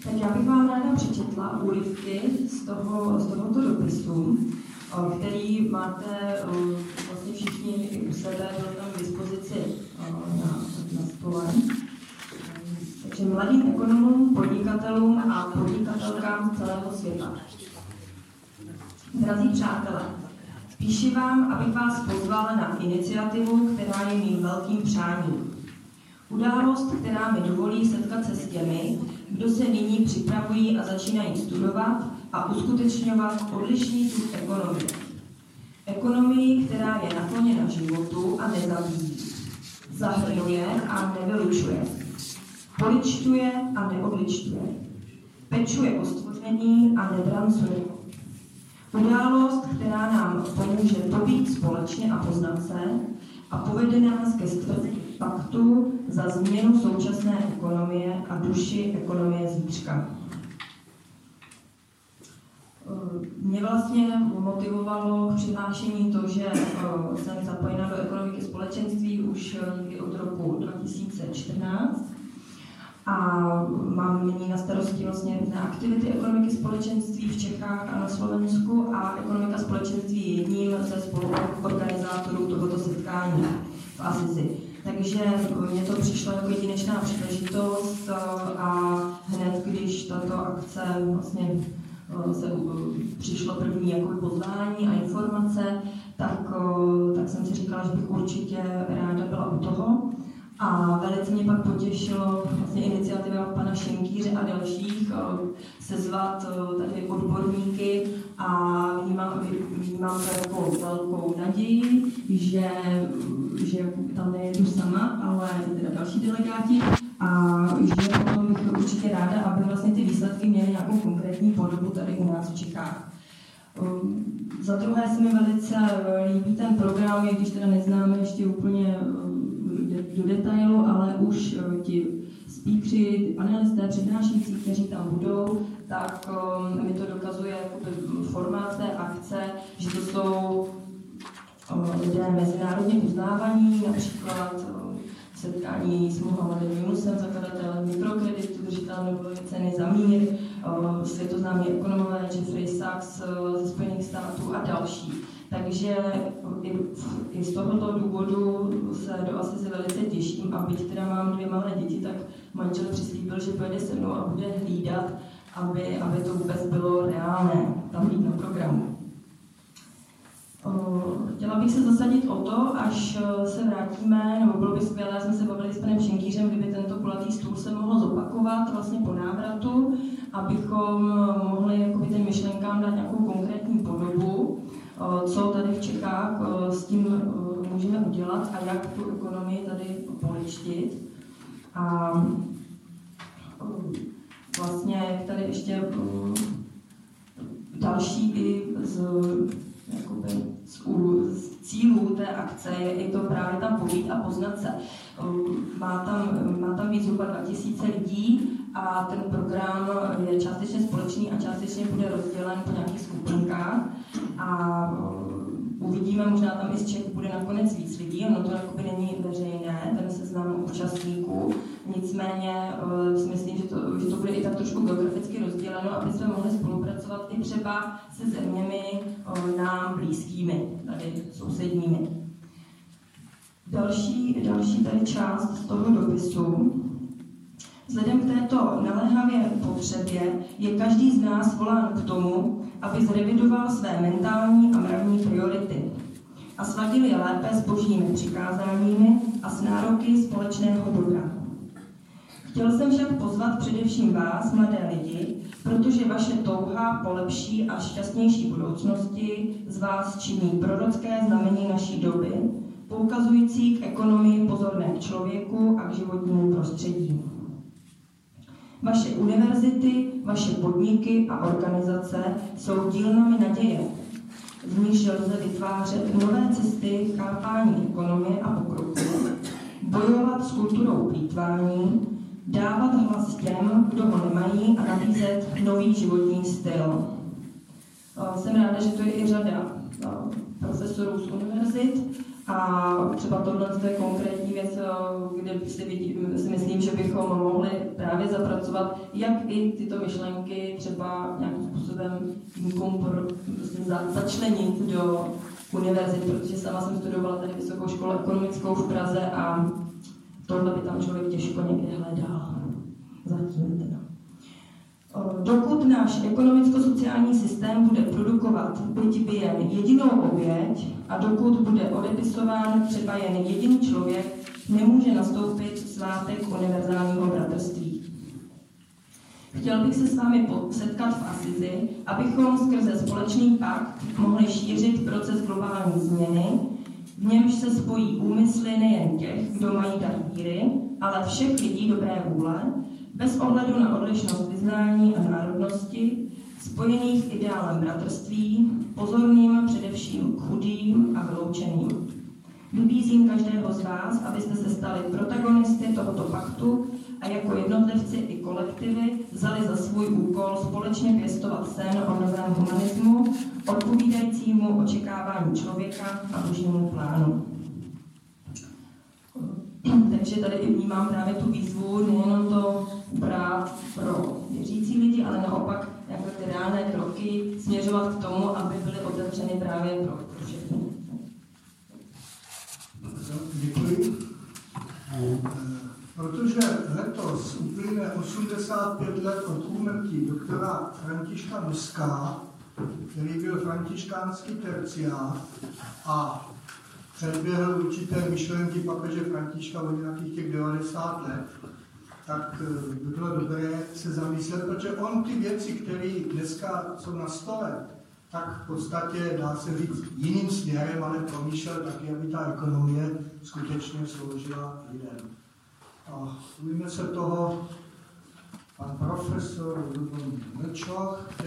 Tak já bych vám ráda přečetla úryvky z tohoto dopisu, který máte vlastně všichni u sebe, byl tam k dispozici na stole. Takže mladým ekonomům, podnikatelům a podnikatelkám z celého světa. Drazí přátelé, píši vám, abych vás pozvala na iniciativu, která je mým velkým přáním. Událost, která mi dovolí setkat se s těmi, kdo se nyní připravují a začínají studovat a uskutečňovat odlišný typ ekonomie. Ekonomii, která je nakloněna životu a nezabíjí. Zahrnuje a nevylučuje. Poličtuje a neodličtuje. Pečuje o stvoření a nedrancuje. Událost, která nám pomůže pobít společně a poznat se a povede nás ke stvrzení paktu za změnu současné ekonomie a duši ekonomie zítřka. Mě vlastně motivovalo k přihlášení to, že jsem zapojena do ekonomiky společenství už někdy od roku 2014 a mám nyní na starosti vlastně různé aktivity ekonomiky společenství v Čechách a na Slovensku a ekonomika společenství je jedním ze spoluorganizátorů tohoto setkání v Asizi. Takže mně to přišlo jako jedinečná příležitost a hned, když tato akce vlastně se přišlo první jako pozvání a informace, tak jsem si říkala, že bych určitě ráda byla u toho. A velice mě pak potěšilo vlastně iniciativa pana Šenkýře a dalších sezvat tady odborníky a vnímám to jako velkou naději, že tam nejedu sama, ale teda další delegáti a že potom bych určitě ráda, aby vlastně ty výsledky měly nějakou konkrétní podobu tady u nás v Čechách. Za druhé se mi velice líbí ten program, i když teda neznáme ještě úplně do detailu, ale už ti speakři, panelisté, přednášející, kteří tam budou, tak mi to dokazuje formát té akce, že to jsou lidé mezinárodně uznávaní, například setkání s Mohamedem Yunusem, zakladatelem mikrokreditu, držitelem Nobelovy ceny za mír, světoznámí ekonomové Jeffrey Sachs ze Spojených států a další. Takže i z tohoto důvodu se do Asize velice těším a byť teda mám 2 malé děti, tak manžel přislíbil, že pojede se mnou a bude hlídat, aby to vůbec bylo reálné tam být na programu. Chtěla bych se zasadit o to, až se vrátíme, nebo bylo by skvělé, jsme se bavili s panem Šenkýřem, kdyby tento kulatý stůl se mohl zopakovat vlastně po návratu, abychom mohli jakoby těm myšlenkám dát nějakou konkrétní podobu, co tady v Čechách s tím můžeme udělat a jak tu ekonomii tady poličtit. A vlastně tady ještě další i z cílů té akce je i to právě tam pobít a poznat se. Má tam víc zhruba 2000 lidí a ten program je částečně společný a částečně bude rozdělen po nějakých skupinkách a uvidíme, možná tam i z Čech bude nakonec víc lidí, ono to jakoby není veřejné, ten seznam účastníků, nicméně si myslím, že to bude i tak trošku geograficky rozděleno, aby jsme mohli spolupracovat i třeba se zeměmi nám blízkými, tady sousedními. Další tady část z toho dopisu. Vzhledem k této naléhavé potřebě je každý z nás volán k tomu, aby zrevidoval své mentální a mravní priority a sladil je lépe s božími přikázáními a s nároky společného dobra. Chtěl jsem však pozvat především vás, mladé lidi, protože vaše touha po lepší a šťastnější budoucnosti z vás činí prorocké znamení naší doby, poukazující k ekonomii pozorné k člověku a k životnímu prostředí. Vaše univerzity, vaše podniky a organizace jsou dílnami naděje, z níž lze vytvářet nové cesty chápání ekonomie a pokroku, bojovat s kulturou plýtvání, dávat hlas těm, kdo ho nemají a nabízet nový životní styl. Jsem ráda, že to je i řada profesorů z univerzit A třeba tohle je konkrétní věc, kde si myslím, že bychom mohli právě zapracovat, jak i tyto myšlenky třeba nějakým způsobem začlenit do univerzit, protože sama jsem studovala tady vysokou školu ekonomickou v Praze a tohle by tam člověk těžko někde hledal. Zatím teda. Dokud náš ekonomicko-sociální systém bude produkovat byť by jen jedinou oběť a dokud bude odepisován třeba jen jediný člověk, nemůže nastoupit svátek univerzálního bratrství. Chtěl bych se s vámi setkat v Asizi, abychom skrze společný pakt mohli šířit proces globální změny, v němž se spojí úmysly nejen těch, kdo mají dar víry, ale všech lidí dobré vůle, bez ohledu na odlišnost vyznání a národnosti, spojených ideálem bratrství, pozorným především k chudým a vyloučeným. Vybízím každého z vás, abyste se stali protagonisty tohoto paktu a jako jednotlivci i kolektivy vzali za svůj úkol společně pěstovat sen o novém humanismu, odpovídajícímu očekávání člověka a božímu plánu. Takže tady i vnímám právě tu výzvu, nejenom to brát pro věřící lidi, ale naopak jako ty reálné kroky směřovat k tomu, aby byly otevřeny právě pro všechny. Děkuji. Protože letos uplyne 85 let od úmrtí doktora Františka Noska, který byl františkánský terciář a předběhl určité myšlenky papeže Františka od nějakých těch 90 let, tak by bylo dobré se zamyslet, protože on ty věci, které dneska jsou na stole, tak v podstatě dá se říct jiným směrem, ale promýšlel taky, aby ta ekonomie skutečně sloužila lidem. A ujme se toho pan profesor Lubomír Mlčoch,